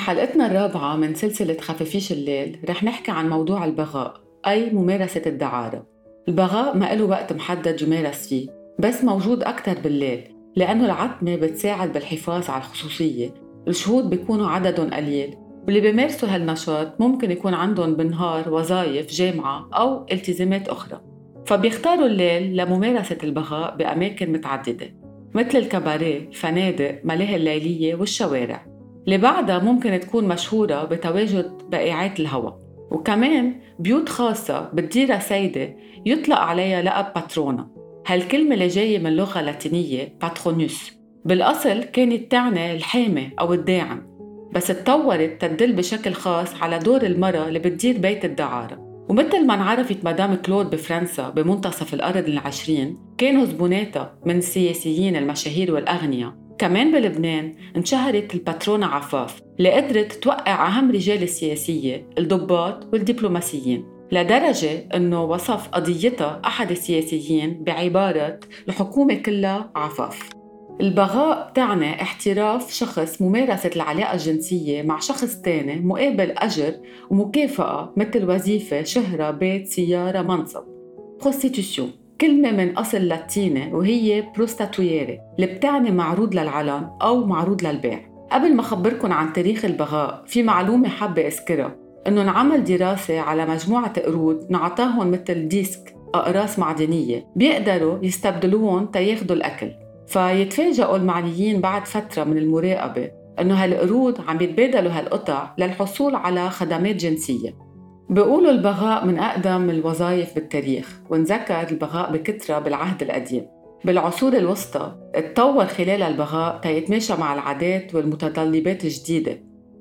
بحلقتنا الرابعة من سلسلة خفافيش الليل رح نحكي عن موضوع البغاء، أي ممارسة الدعارة. البغاء ما له وقت محدد يمارس فيه، بس موجود أكتر بالليل لأنه العتمة بتساعد بالحفاظ على الخصوصية. الشهود بيكونوا عددهم قليل، واللي بيمارسوا هالنشاط ممكن يكون عندهم بالنهار وظائف جامعة أو التزامات أخرى، فبيختاروا الليل لممارسة البغاء بأماكن متعددة مثل الكباريه، الفنادق، ملاهي الليلية والشوارع. اللي بعدها ممكن تكون مشهورة بتواجد بائعات الهواء، وكمان بيوت خاصة بتديرها سيدة يطلق عليها لقب باترونا. هالكلمة اللي جاية من لغة لاتينية باترونيوس، بالأصل كانت تعني الحامي أو الداعم، بس اتطورت تدل بشكل خاص على دور المرأة اللي بتدير بيت الدعارة. ومثل ما انعرفت مدام كلود بفرنسا بمنتصف القرن العشرين، كانوا زبوناتها من السياسيين المشاهير والأغنياء. كمان بلبنان انشهرت الباترونة عفاف اللي قدرت توقع أهم رجال السياسية، الضباط والدبلوماسيين، لدرجة أنه وصف قضيتها أحد السياسيين بعبارة الحكومة كلها عفاف. البغاء تعني احتراف شخص ممارسة العلاقة الجنسية مع شخص تاني مقابل أجر ومكافأة مثل وظيفة، شهرة، بيت، سيارة، منصب. prostitution كلمة من أصل لاتيني وهي بروستاتويري اللي بتعني معروض للعلن أو معروض للبيع. قبل ما أخبركن عن تاريخ البغاء، في معلومة حابة أذكرها، إنه انعمل دراسة على مجموعة قرود نعطاهم مثل ديسك أقراص معدنية بيقدروا يستبدلوهم تياخدوا الأكل، فيتفاجئوا المعنيين بعد فترة من المراقبة إنه هالقرود عم يتبادلوا هالقطع للحصول على خدمات جنسية. بيقولوا البغاء من أقدم الوظائف بالتاريخ، ونذكر البغاء بكثرة بالعهد القديم. بالعصور الوسطى اتطور خلال البغاء تيتماشى مع العادات والمتطلبات الجديدة.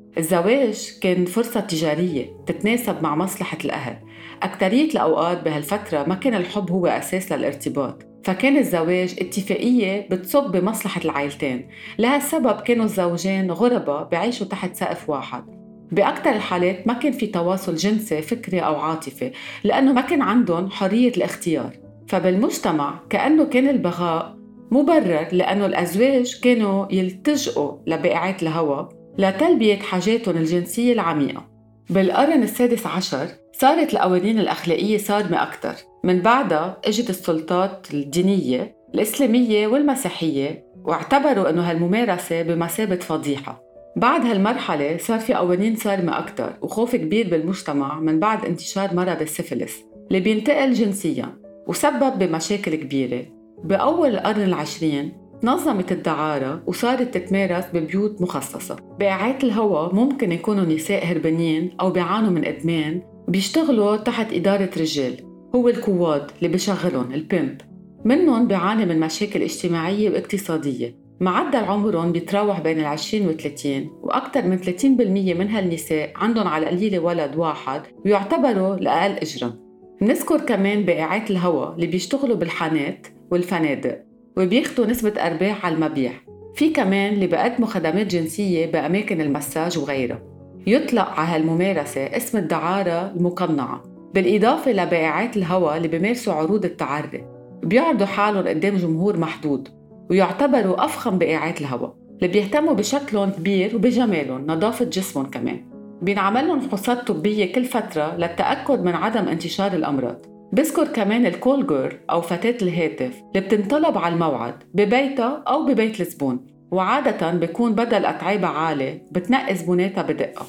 الزواج كان فرصة تجارية تتناسب مع مصلحة الأهل. أكترية الأوقات بهالفترة ما كان الحب هو أساس للارتباط، فكان الزواج اتفاقية بتصب بمصلحة العائلتين. لهالسبب كانوا الزوجين غرباء بعيشوا تحت سقف واحد. بأكثر الحالات ما كان في تواصل جنسي فكري أو عاطفي، لأنه ما كان عندهم حرية الاختيار. فبالمجتمع كأنه كان البغاء مبرر، لأنه الأزواج كانوا يلتجئوا لبائعات الهوى لتلبية حاجاتهم الجنسية العميقة. بالقرن السادس عشر صارت القوانين الأخلاقية صارمة أكثر. من بعدها اجت السلطات الدينية الإسلامية والمسيحية، واعتبروا أنه هالممارسة بمثابة فضيحة. بعد هالمرحلة صار في قوانين صارمة أكتر وخوف كبير بالمجتمع من بعد انتشار مرض السيفيلس اللي بينتقل جنسياً وسبب بمشاكل كبيرة. بأول القرن العشرين تنظمت الدعارة وصارت تتمارس ببيوت مخصصة. بائعات الهوى ممكن يكونوا نساء هربانين أو بيعانوا من إدمان، بيشتغلوا تحت إدارة رجال، هو القواد اللي بيشغلهم البيمب. منهم بيعاني من مشاكل اجتماعية واقتصادية. معدل عمرهم بيتراوح بين 20 و 30، وأكثر من 30% من هالنساء عندهم على القليلة ولد واحد ويعتبروا لأقل أجراً. نذكر كمان بائعات الهوى اللي بيشتغلوا بالحانات والفنادق وبياخدوا نسبة أرباح على المبيع. في كمان اللي بيقدموا خدمات جنسية بأماكن المساج وغيرها. يطلق على هالممارسة اسم الدعارة المقنعة. بالإضافة لبائعات الهوى اللي بيمارسوا عروض التعري، بيعرضوا حالهم قدام جمهور محدود ويعتبروا أفخم بائعات الهوى، اللي بيهتموا بشكلهم كبير وبجمالهم، نظافة جسمهم كمان. بينعمل لهم فحوصات طبية كل فترة للتأكد من عدم انتشار الأمراض. بذكر كمان الكول جير أو فتاة الهاتف اللي بتنطلب على الموعد ببيتها أو ببيت الزبون، وعادة بيكون بدل أتعابها عالي بتنقي زبوناتها بدقة.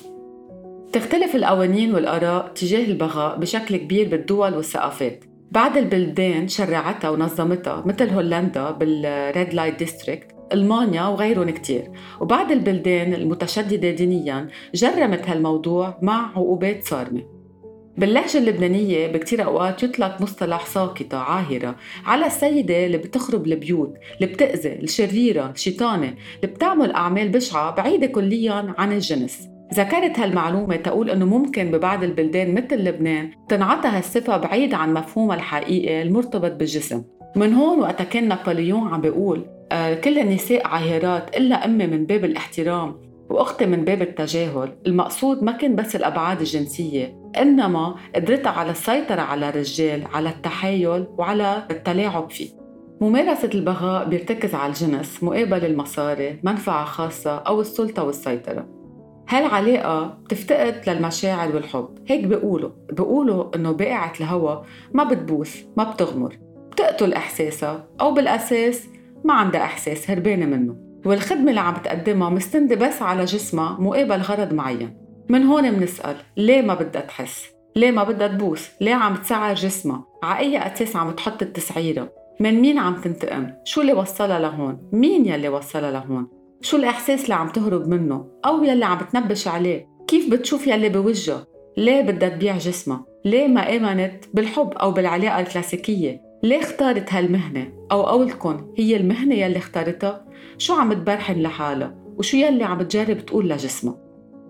تختلف القوانين والآراء تجاه البغاء بشكل كبير بالدول والثقافات. بعض البلدان شرعتها ونظمتها مثل هولندا بالريد لايت ديستريكت، ألمانيا وغيرهم كتير. وبعض البلدان المتشددة دينياً جرمت هالموضوع مع عقوبات صارمة. باللهجة اللبنانية بكتير أوقات يطلق مصطلح ساقطة عاهرة على السيدة اللي بتخرب البيوت، اللي بتأذي، الشريرة، الشيطانة، اللي بتعمل أعمال بشعة بعيدة كلياً عن الجنس. ذكرت هالمعلومة تقول أنه ممكن ببعض البلدان مثل لبنان تنعطى هالصفة بعيد عن مفهومها الحقيقي المرتبط بالجسم. من هون وقتا كان نابليون عم بيقول كل النساء عاهرات إلا أمي من باب الاحترام وأختي من باب التجاهل، المقصود ما كان بس الأبعاد الجنسية، إنما قدرتها على السيطرة على الرجال، على التحايل وعلى التلاعب فيه. ممارسة البغاء بيرتكز على الجنس مقابل المصاري، منفعة خاصة أو السلطة والسيطرة. هالعلاقة بتفتقد للمشاعر والحب. هيك بيقولوا إنه بائعة الهوى ما بتبوس ما بتغمر، بتقتل إحساسها، أو بالأساس ما عندها إحساس، هربانة منه، والخدمة اللي عم بتقدمها مستندة بس على جسمها مقابل غرض معين. من هون منسأل ليه ما بدها تحس؟ ليه ما بدها تبوس؟ ليه عم تسعر جسمها؟ على أي أساس عم تحط التسعيرة؟ من مين عم تنتقم؟ شو اللي وصلها لهون؟ مين يلي وصلها لهون؟ شو الإحساس اللي عم تهرب منه أو يلي عم بتنبش عليه؟ كيف بتشوف يلي بوجهها؟ ليه بدها تبيع جسمها؟ ليه ما آمنت بالحب أو بالعلاقة الكلاسيكية؟ ليه اختارت هالمهنة؟ أو قولكن هي المهنة يلي اختارتها؟ شو عم تبرحن لحالها؟ وشو يلي عم بتجرب تقول لجسمها؟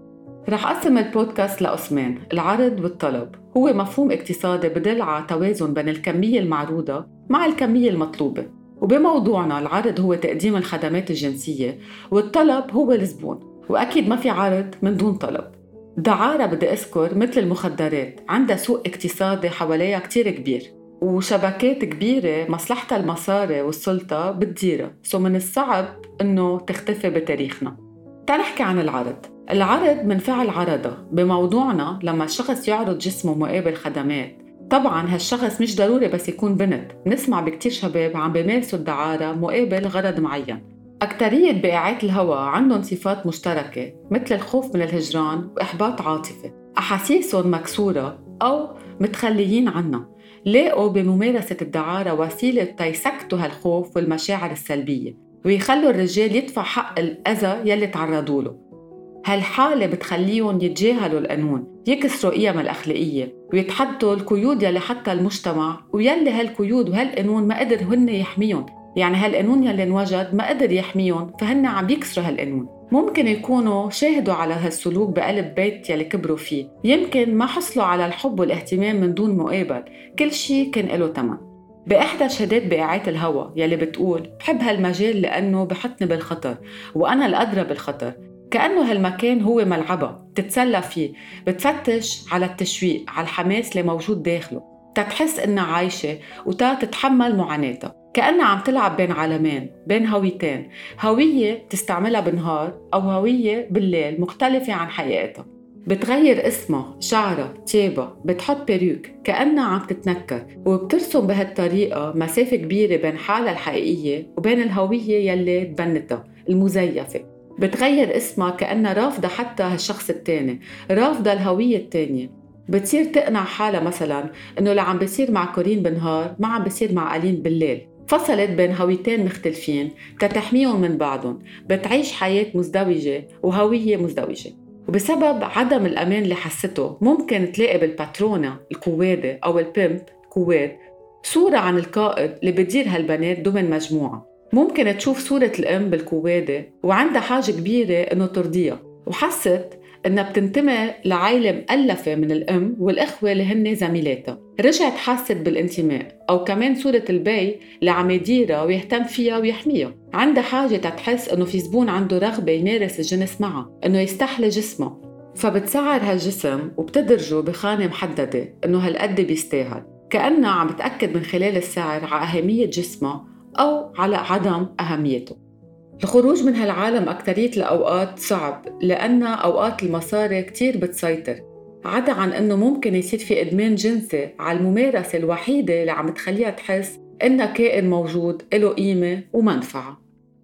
رح أقسم البودكاست لقسمين: العرض والطلب. هو مفهوم اقتصادي بدل على توازن بين الكمية المعروضة مع الكمية المطلوبة. وبموضوعنا العرض هو تقديم الخدمات الجنسية، والطلب هو الزبون، وأكيد ما في عرض من دون طلب. دعارة بدي أذكر مثل المخدرات عندها سوق اقتصادي حواليها كتير كبير، وشبكات كبيرة مصلحتها المصاري والسلطة بتديرها، من الصعب إنه تختفي بتاريخنا. تنحكي عن العرض. العرض من فعل عرضة. بموضوعنا لما الشخص يعرض جسمه مقابل خدمات، طبعاً هالشخص مش ضروري بس يكون بنت، نسمع بكتير شباب عم بيمارسوا الدعارة مقابل غرض معين. أكترية بائعات الهوى عندهم صفات مشتركة مثل الخوف من الهجران وإحباط عاطفي، أحاسيسهم مكسورة أو متخليين عنها. لاقوا بممارسة الدعارة وسيلة تيسكتوا هالخوف والمشاعر السلبية، ويخلوا الرجال يدفع حق الأذى يلي تعرضوا له. هالحالة بتخليهم يتجاهلوا القانون، يكسروا قيم الأخلاقية، ويتحدوا القيود يلي حتى المجتمع، ويلي هالقيود وهالقانون ما قدر هن يحميهم. يعني هالقانون يلي انوجد ما قدر يحميهم، فهن عم يكسروا هالقانون. ممكن يكونوا شاهدوا على هالسلوك بقلب بيت يلي كبروا فيه، يمكن ما حصلوا على الحب والاهتمام من دون مقابل، كل شي كان له تمن. بإحدى شهادات بائعات الهوى يلي بتقول: بحب هالمجال لأنه بحطني بالخطر، وأنا الأدرى بالخطر. كأنه هالمكان هو ملعبها، تتسلى فيه، بتفتش على التشويق، على الحماس اللي موجود داخله، تتحس إنها عايشة وتتحمل معاناتها. كأنها عم تلعب بين عالمين، بين هويتين، هوية تستعملها بالنهار أو هوية بالليل مختلفة عن حقيقتها. بتغير اسمها، شعرها، تيابها، بتحط بيروك، كأنها عم تتنكر، وبترسم بهالطريقة مسافة كبيرة بين حالها الحقيقية وبين الهوية يلي تبنتها المزيفة. بتغير اسمها كأنها رافضة حتى هالشخص التاني، رافضة الهوية التانية. بتصير تقنع حالها مثلا إنه اللي عم بيصير مع كورين بالنهار ما عم بيصير مع ألين بالليل، فصلت بين هويتين مختلفين تتحميهم من بعضهم. بتعيش حياة مزدوجة وهوية مزدوجة. وبسبب عدم الأمان اللي حسته، ممكن تلاقي بالباترونة القوادة أو البيمب القواد صورة عن القائد اللي بدير هالبنات ضمن مجموعة. ممكن تشوف صورة الأم بالقوادة وعندها حاجة كبيرة إنه ترضيها، وحست إنها بتنتمي لعائلة مؤلفة من الأم والإخوة اللي هن زميلاتها، رجعت حست بالانتماء. أو كمان صورة البي اللي عم يديرها ويهتم فيها ويحميها، عندها حاجة تتحس إنه في زبون عنده رغبة يمارس الجنس معها، إنه يستحلي جسمها، فبتسعر هالجسم وبتدرجه بخانة محددة إنه هالقد بيستاهل، كأنها عم بتأكد من خلال السعر على أهمية جسمها أو على عدم أهميته. الخروج من هالعالم أكترية الأوقات صعب، لأن أوقات المصاري كتير بتسيطر، عدا عن أنه ممكن يصير في إدمان جنسي على الممارسة الوحيدة اللي عم تخليها تحس إنها كائن موجود له قيمة ومنفعة.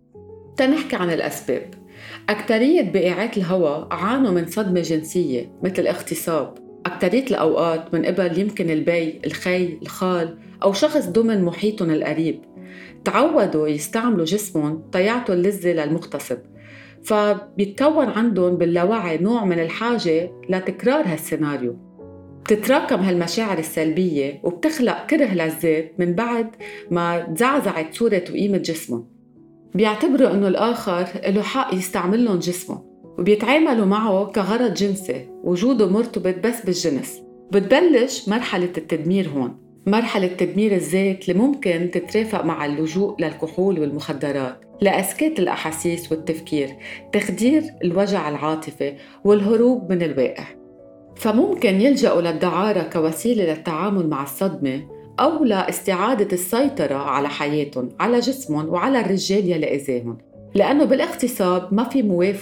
تنحكي عن الأسباب. أكترية بائعات الهوى عانوا من صدمة جنسية مثل الاغتصاب، أكترية الأوقات من قبل يمكن البي، الخي، الخال، أو شخص ضمن محيطهم القريب. تعودوا يستعملوا جسمهم تيعطوا اللذة للمغتصب، فبيتكون عندهم باللاوعي نوع من الحاجة لتكرار هالسيناريو. بتتراكم هالمشاعر السلبية وبتخلق كره للذات من بعد ما تزعزعت صورة وقيمة جسمهم. بيعتبروا إنه الآخر له حق يستعملهم جسمه، وبيتعاملوا معه كغرض جنسي وجوده مرتبط بس بالجنس. بتبلش مرحلة التدمير هون، مرحلة تدمير الذات اللي ممكن تترافق مع اللجوء للكحول والمخدرات لأسكات الأحاسيس والتفكير، تخدير الوجع العاطفي والهروب من الواقع. فممكن يلجأوا للدعارة كوسيلة للتعامل مع الصدمة، أو لاستعادة السيطرة على حياتهم، على جسمهم، وعلى الرجال يلي أذاهم. لأنه بالاغتصاب ما في موافقة،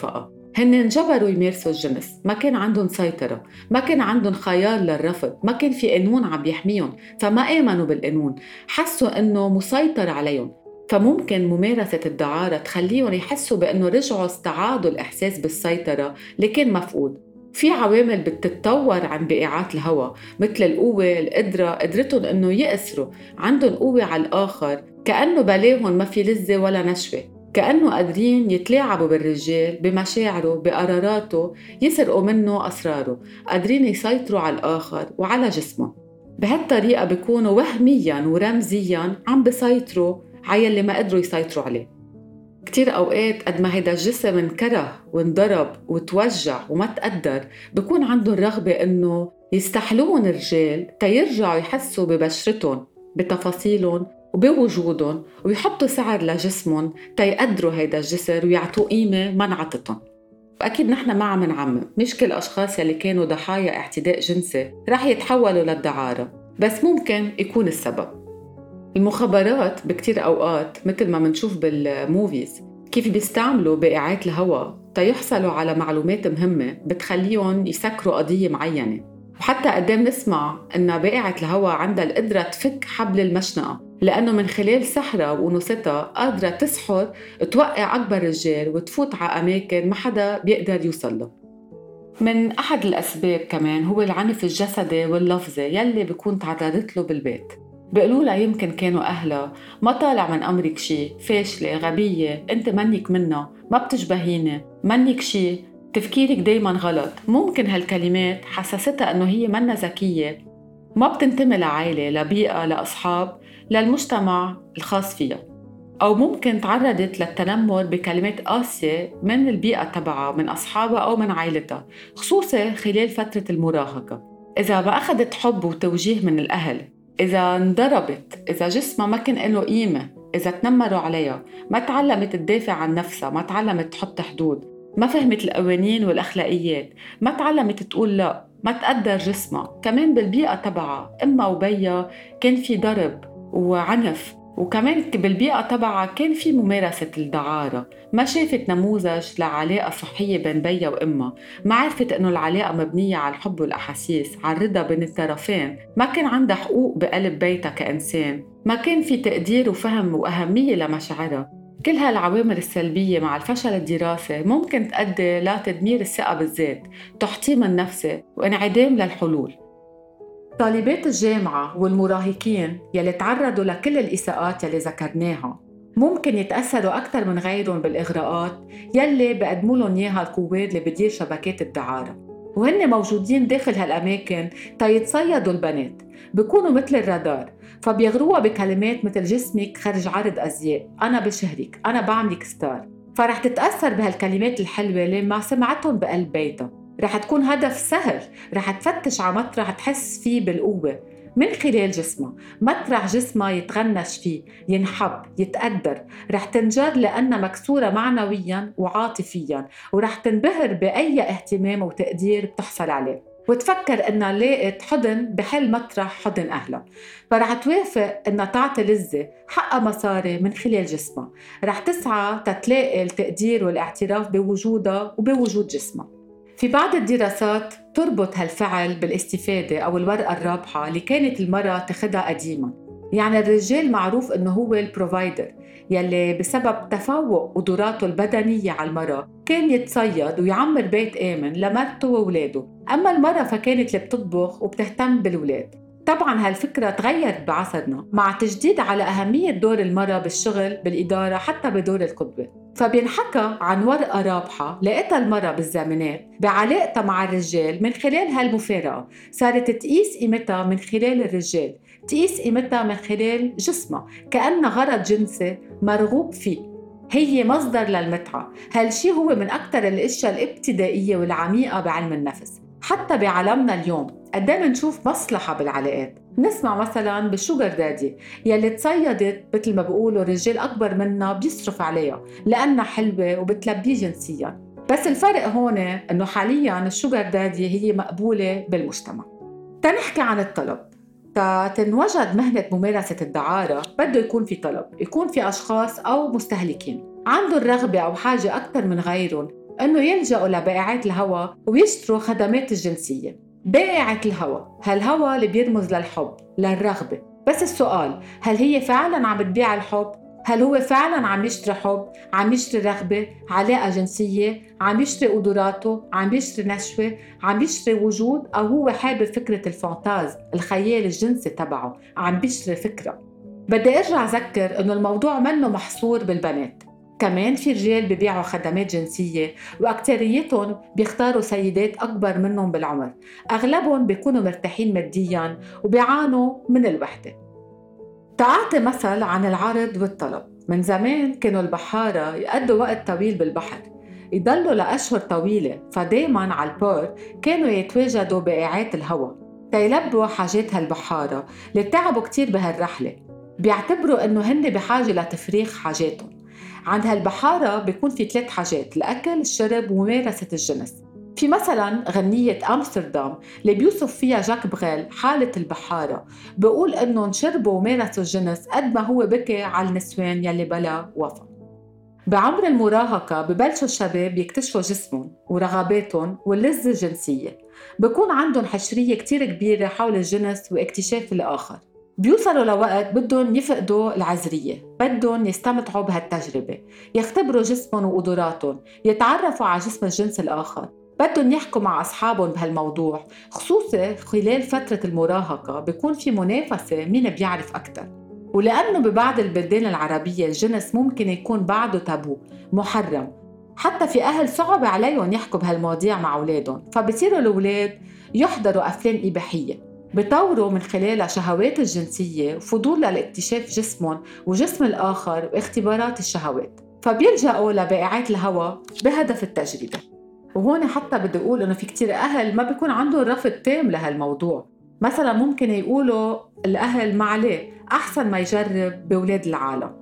هن انجبروا يمارسوا الجنس، ما كان عندهم سيطرة، ما كان عندهم خيار للرفض، ما كان في قانون عم يحميهم، فما آمنوا بالقانون، حسوا إنه مسيطر عليهم. فممكن ممارسة الدعارة تخليهم يحسوا بأنه رجعوا استعادوا الإحساس بالسيطرة اللي كان مفقود. في عوامل بتتطور عن بائعات الهوى، مثل القوة، القدرة، قدرتهم إنه يأسروا، عندهم قوة على الآخر، كأنه بلاهم ما في لذة ولا نشوة، كأنه قادرين يتلاعبوا بالرجال، بمشاعره، بقراراته، يسرقوا منه أسراره، قادرين يسيطروا على الآخر وعلى جسمه. بهالطريقة بيكونوا وهمياً ورمزياً عم بيسيطروا على اللي ما قدروا يسيطروا عليه. كتير أوقات قد ما هيدا الجسم انكره وانضرب وتوجع وما تقدر، بيكون عندهم رغبة إنه يستحلون الرجال تيرجعوا يحسوا ببشرتهم، بتفاصيلهم وبوجودهم، ويحطوا سعر لجسمهم تيقدروا هيدا الجسر ويعطوا قيمة ما انعطتهم. أكيد نحن ما عم نعمم، مش كل الأشخاص يلي كانوا ضحايا اعتداء جنسي رح يتحولوا للدعارة، بس ممكن يكون السبب. المخابرات بكتير أوقات مثل ما منشوف بالموفيز كيف بيستعملوا بائعات الهوى تيحصلوا على معلومات مهمة بتخليهم يسكروا قضية معينة. وحتى قدام نسمع إن بائعة الهوى عندها القدرة تفك حبل المشنقة، لأنه من خلال سحرها وأنوثتها قادرة تسحر توقع أكبر رجال وتفوت على أماكن ما حدا بيقدر يوصل له. من أحد الأسباب كمان هو العنف الجسدي واللفظي يلي بيكون تعرضت له بالبيت. بيقولوا لها يمكن كانوا أهلها ما طالع من أمرك شي، فاشلة، غبية، أنت منك منها، ما بتشبهيني، منك شي، تفكيرك دايما غلط. ممكن هالكلمات حسستها أنه هي منا ذكية، ما بتنتمي لعائلة، لبيئة، لأصحاب، للمجتمع الخاص فيها. أو ممكن تعرضت للتنمر بكلمات قاسية من البيئة تبعها، من أصحابها أو من عائلتها، خصوصاً خلال فترة المراهقة. إذا ما أخذت حب وتوجيه من الأهل، إذا انضربت، إذا جسمها ما كان له قيمة، إذا تنمروا عليها، ما تعلمت تدافع عن نفسها، ما تعلمت تحط حدود، ما فهمت القوانين والأخلاقيات، ما تعلمت تقول لا، ما تقدر جسمها. كمان بالبيئة تبعها أمها وبيها كان في ضرب وعنف، وكمان بالبيئة تبعها كان في ممارسة الدعارة. ما شافت نموذج لعلاقة صحية بين بيها وأمها، ما عرفت إنه العلاقة مبنية على الحب والأحاسيس، على الرضا بين الطرفين، ما كان عندها حقوق بقلب بيتها كإنسان، ما كان في تقدير وفهم وأهمية لمشاعرها. كل هالعوامل السلبية مع الفشل الدراسي ممكن تؤدي لتدمير الثقة بالذات، تحطيم النفسي، وانعدام للحلول. طالبات الجامعة والمراهقين يلي تعرضوا لكل الإساءات يلي ذكرناها ممكن يتأثروا أكثر من غيرهم بالإغراءات يلي بقدموا لهم إياها القوات اللي بدير شبكات الدعارة، وهن موجودين داخل هالأماكن تيتصيدوا البنات. بيكونوا مثل الرادار، فبيغروها بكلمات مثل جسمك خرج عرض أزياء، أنا بشهرك، أنا بعملك ستار. فرح تتأثر بهالكلمات الحلوة اللي ما سمعتهم بقلب بيتها. رح تكون هدف سهل، رح تفتش على مطرح تحس فيه بالقوة من خلال جسمها، مطرح جسمها يتغنش فيه، ينحب، يتقدر. رح تنجر لأنها مكسورة معنوياً وعاطفياً، ورح تنبهر بأي اهتمام وتقدير بتحصل عليه، وتفكر إنها لاقت حضن بحل مطرح حضن أهلها. فرح توافق إنها تعطي لذة حقها مصاري من خلال جسمها. رح تسعى تتلاقي التقدير والاعتراف بوجودها وبوجود جسمها. في بعض الدراسات تربط هالفعل بالاستفادة أو الورقة الرابحة اللي كانت المرأة تاخدها قديماً. يعني الرجال معروف إنه هو البروفايدر يلي بسبب تفوق قدراته البدنية على المرأة كان يتصيد ويعمر بيت آمن لمرته وولاده، أما المرأة فكانت اللي بتطبخ وبتهتم بالولاد. طبعاً هالفكرة تغيرت بعصرنا مع تجديد على أهمية دور المرأة بالشغل، بالإدارة، حتى بدور القدوة. فبينحكى عن ورقة رابحة لقيتها المرأة بالزمانات بعلاقتها مع الرجال من خلال هالمفارقة، صارت تقيس قيمتها من خلال الرجال، تقيس قيمتها من خلال جسمها، كأنها غرض جنسي مرغوب فيه، هي مصدر للمتعة. هالشي هو من أكثر الأشياء الابتدائية والعميقة بعلم النفس. حتى بعالمنا اليوم قدام نشوف مصلحة بالعلاقات. نسمع مثلاً بالشوغر دادي يلي تصيدت مثل ما بيقولوا رجال أكبر منها بيصرف عليها لأنها حلوة وبتلبيه جنسياً. بس الفرق هون إنه حالياً الشوغر دادي هي مقبولة بالمجتمع. تنحكي عن الطلب. تنوجد مهنة ممارسة الدعارة بده يكون في طلب، يكون في أشخاص أو مستهلكين عندهم رغبة أو حاجة أكثر من غيرهم أنه يلجأوا لبائعات الهوى ويشتروا خدمات الجنسية. بائعة الهوى، هالهوى اللي بيرمز للحب، للرغبة. بس السؤال، هل هي فعلاً عم تبيع الحب؟ هل هو فعلاً عم يشتري حب؟ عم يشتري رغبة؟ علاقة جنسية؟ عم يشتري قدراته؟ عم يشتري نشوة؟ عم يشتري وجود؟ أو هو حابب فكرة الفانتاز، الخيال الجنسي تبعه، عم بيشتري فكرة؟ بدي أرجع أذكر إنه الموضوع منه محصور بالبنات، كمان في رجال ببيعوا خدمات جنسية، وأكتريتهم بيختاروا سيدات أكبر منهم بالعمر. أغلبهم بيكونوا مرتاحين مادياً وبيعانوا من الوحدة. تعطي مثل عن العرض والطلب. من زمان كانوا البحارة يقضوا وقت طويل بالبحر، يضلوا لأشهر طويلة، فدايماً على البور كانوا يتواجدوا بائعات الهوى تيلبوا حاجات هالبحارة اللي تعبوا كتير بهالرحلة. بيعتبروا إنه هن بحاجة لتفريغ حاجاتهم. عند هالبحارة بيكون في 3 حاجات: الأكل، الشرب، وممارسة الجنس. في مثلاً غنية أمستردام اللي بيوصف فيها جاك بغيل حالة البحارة، بيقول إنهم شربوا ومارسوا الجنس قد ما هو بكى على النسوان يلي بلا وفا. بعمر المراهقة ببلشوا الشباب يكتشفوا جسمهم ورغباتهم واللذة الجنسية. بيكون عندهم حشرية كتير كبيرة حول الجنس واكتشاف الآخر. بيوصلوا لوقت بدهم يفقدوا العذرية، بدهم يستمتعوا بهالتجربة، يختبروا جسمهم وقدراتهم، يتعرفوا على جسم الجنس الآخر. بدهم يحكوا مع أصحابهم بهالموضوع، خصوصاً خلال فترة المراهقة بيكون في منافسة مين بيعرف أكتر. ولأنه ببعض البلدان العربية الجنس ممكن يكون بعده تابو، محرم، حتى في أهل صعب عليهم يحكوا بهالمواضيع مع أولادهم، فبصيروا الأولاد يحضروا أفلام إباحية بيطوروا من خلالها شهوات الجنسية وفضول لاكتشاف جسمهم وجسم الآخر واختبارات الشهوات، فبيلجأوا لبائعات الهوى بهدف التجربة. وهون حتى بدي أقول إنه في كتير أهل ما بيكون عندهم رفض تام لهالموضوع. مثلا ممكن يقولوا الأهل ما عليه، أحسن ما يجرب بولاد العالم.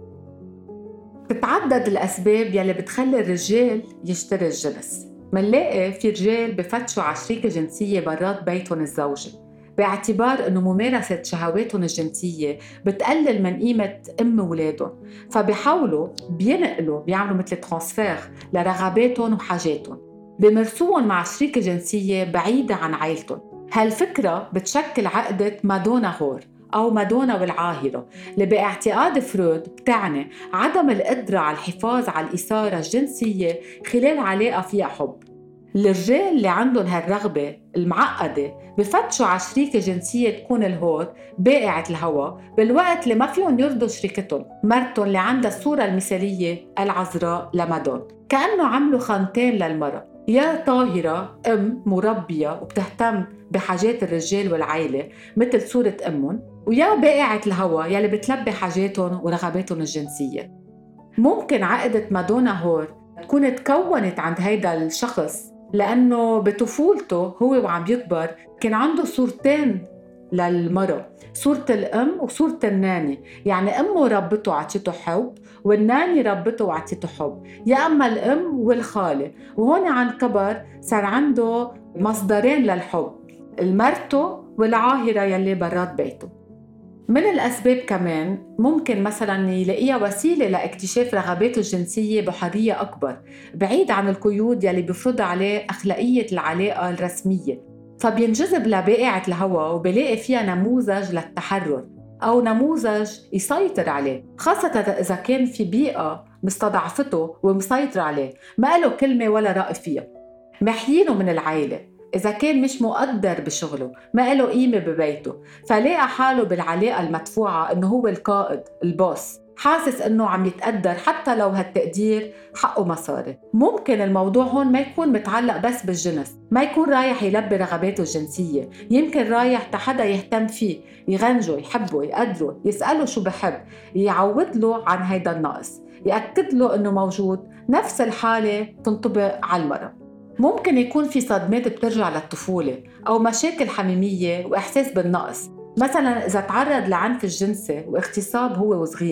بتتعدد الأسباب يلي بتخلي الرجال يشتري الجنس. منلاقي في رجال بفتشوا على شريكة جنسية برات بيتهم الزوجي، باعتبار أنه ممارسة شهواتهم الجنسية بتقلل من قيمة ولادهم، فبيحاولوا بيعملوا مثل ترانسفير لرغباتهم وحاجاتهم، بمرسوهم مع شريكة جنسية بعيدة عن عائلتهم. هالفكرة بتشكل عقدة مادونا هور أو مادونا والعاهرة، اللي باعتقاد فرويد بتعني عدم القدرة على الحفاظ على الإثارة الجنسية خلال علاقة فيها حب. الرجال اللي عندهم هالرغبة المعقدة بفتشوا على شريكة جنسية تكون الهور بائعة الهوى، بالوقت اللي ما فيهم يرضوا شريكتهم مرتهم اللي عندها الصورة المثالية العذراء لمدن، كأنه عملوا خانتين للمرأة، يا طاهرة مربية وبتهتم بحاجات الرجال والعائلة مثل صورة أمهم، ويا بائعة الهوى يلي بتلبي حاجاتهم ورغباتهم الجنسية. ممكن عقدة مادونا هور تكون تكونت عند هيدا الشخص لأنه بطفولته هو وعم يكبر كان عنده صورتين للمرأة، صورة الأم وصورة الناني. يعني أمه ربته وعطيته حب، والناني ربته وعطيته حب، يا أما الأم والخالة. وهون عن كبر صار عنده مصدرين للحب، المرته والعاهرة يلي برات بيته. من الأسباب كمان ممكن مثلاً يلاقيها وسيلة لاكتشاف رغباته الجنسية بحرية أكبر، بعيد عن القيود يلي بيفرض عليه أخلاقية العلاقة الرسمية، فبينجذب لبائعة الهوى وبيلاقي فيها نموذج للتحرر أو نموذج يسيطر عليه، خاصة إذا كان في بيئة مستضعفته ومسيطر عليه، ما له كلمة ولا رأي فيها، محيينه من العائلة، إذا كان مش مقدر بشغله، ما له قيمة ببيته، فلاقى حاله بالعلاقة المدفوعة إنه هو القائد البوس، حاسس إنه عم يتقدر حتى لو هالتقدير حقه مصاري. ممكن الموضوع هون ما يكون متعلق بس بالجنس، ما يكون رايح يلبي رغباته الجنسية، يمكن رايح تحدا يهتم فيه، يغنجه، يحبه، يقدره، يسأله شو بحب، يعوض له عن هيدا النقص، يأكد له إنه موجود. نفس الحالة تنطبق على المرأة. ممكن يكون في صدمات بترجع للطفولة أو مشاكل حميمية وإحساس بالنقص، مثلاً إذا تعرض لعنف الجنسي واغتصاب هو وصغير،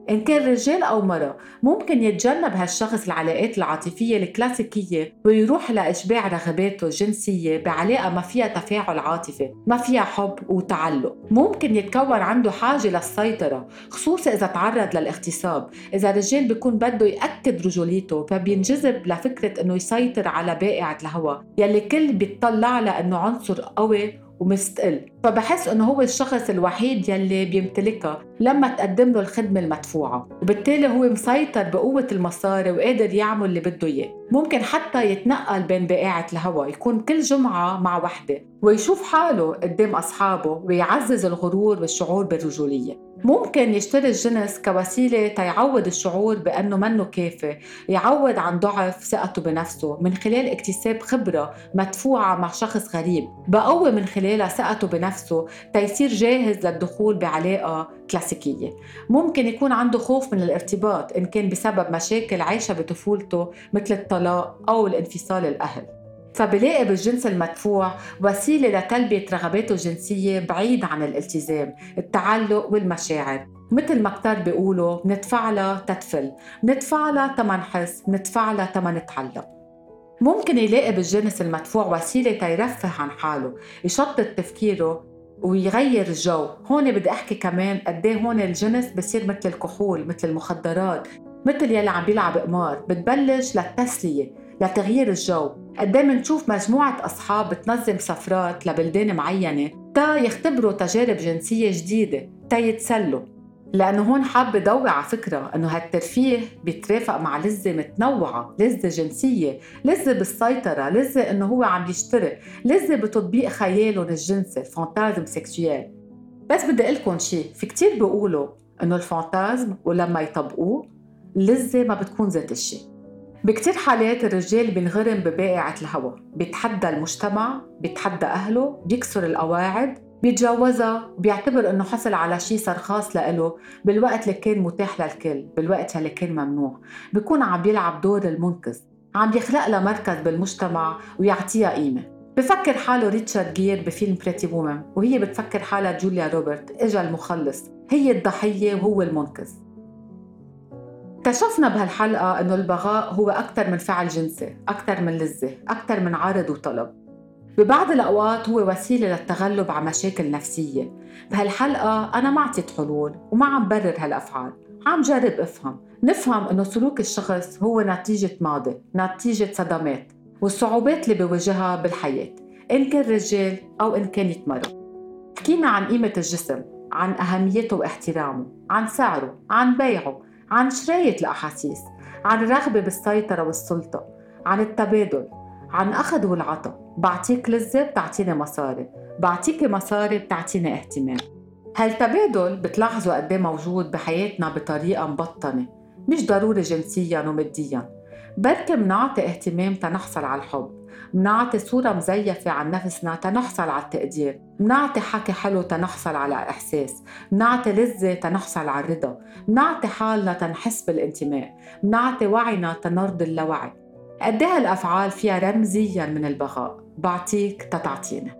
إن كان رجال أو مرأة ممكن يتجنب هالشخص العلاقات العاطفية الكلاسيكية ويروح لإشباع رغباته الجنسية بعلاقة ما فيها تفاعل عاطفي، ما فيها حب وتعلق. ممكن يتكون عنده حاجة للسيطرة، خصوصا إذا تعرض للاغتصاب. إذا الرجال بيكون بده يأكد رجوليته فبينجذب لفكرة إنه يسيطر على بائعة الهوى يلي كل بيطلع لها إنه عنصر قوي ومستقل، فبحس انه هو الشخص الوحيد يلي بيمتلكها لما تقدم له الخدمة المدفوعة، وبالتالي هو مسيطر بقوة المصاري وقادر يعمل اللي بده اياه. ممكن حتى يتنقل بين بائعة الهوى، يكون كل جمعة مع وحدة ويشوف حاله قدام أصحابه ويعزز الغرور والشعور بالرجولية. ممكن يشتري الجنس كوسيلة تيعود الشعور بأنه منه كافي، يعود عن ضعف ثقته بنفسه من خلال اكتساب خبرة مدفوعة مع شخص غريب بقوي من خلالها ثقته بنفسه تيصير جاهز للدخول بعلاقة كلاسيكية. ممكن يكون عنده خوف من الارتباط إن كان بسبب مشاكل عايشة بطفولته مثل الطلاق أو الانفصال الأهل، فبلاقي بالجنس المدفوع وسيلة لتلبية رغباته الجنسية بعيد عن الالتزام، التعلق والمشاعر. مثل ما كتار بيقولوا ندفع لها تتفل، ندفع لها تمن حس، ندفع لها تمن نتعلق. ممكن يلاقي بالجنس المدفوع وسيلة تيرفه عن حاله، يشتت تفكيره ويغير الجو. هون بدي أحكي كمان قديه هون الجنس بصير مثل الكحول، مثل المخدرات، مثل يلي عم بيلعب قمار، بتبلش للتسلية لتغيير الجو. قديه منشوف مجموعة أصحاب بتنظم سفرات لبلدان معينة تا يختبروا تجارب جنسية جديدة تا يتسلوا، لأنه هون حاب يضوي على فكرة أنه هالترفيه بيترافق مع لذة متنوعة، لذة جنسية، لذة بالسيطرة، لذة أنه هو عم يشتري، لذة بتطبيق خيالهم الجنسي، فانتازم سكسويال. بس بدي أقلكن شي، في كتير بيقولوا أنه الفانتازم ولما يطبقوه اللذة ما بتكون ذات الشي. بكتير حالات الرجال بينغرم ببائعة الهوى، بيتحدى المجتمع، بيتحدى أهله، بيكسر القواعد، بيتجوزها، بيعتبر إنه حصل على شي صار خاص لإله بالوقت اللي كان متاح للكل، بالوقت اللي كان ممنوع. بيكون عم بيلعب دور المنقذ، عم يخلق لها مركز بالمجتمع ويعطيها قيمة. بفكر حاله ريتشارد جير بفيلم بريتي وومن، وهي بتفكر حالها جوليا روبرت، إجا المخلص، هي الضحية وهو المنقذ. اكتشفنا بهالحلقة إنه البغاء هو أكثر من فعل جنسي، أكثر من لذة، أكثر من عرض وطلب. ببعض الأوقات هو وسيلة للتغلب على مشاكل نفسية. بهالحلقة أنا ما عطيت حلول وما عم برر هالأفعال، عم جرب نفهم إنه سلوك الشخص هو نتيجة ماضي، نتيجة صدمات والصعوبات اللي بيواجهها بالحياة، إن كان رجال أو إن كانت مرأة. حكينا عن قيمة الجسم، عن أهميته واحترامه، عن سعره، عن بيعه، عن شراية الأحاسيس، عن الرغبة بالسيطرة والسلطة، عن التبادل، عن أخذ والعطاء. بعطيك لذة بتعطيني مصاري، بعطيك مصاري بتعطيني اهتمام. هالتبادل بتلاحظوا قد ايه موجود بحياتنا بطريقة مبطنة، مش ضروري جنسياً ومادياً. بركي منعطي اهتمام تنحصل على الحب، منعطي صورة مزيفة عن نفسنا تنحصل على التقدير، منعطي حكي حلو تنحصل على إحساس، منعطي لذة تنحصل على الرضا، منعطي حالنا تنحس بالانتماء، منعطي وعينا تنرضي اللاوعي. قد ايه هالأفعال فيها رمزياً من البغاء، بعطيك تتعطيني.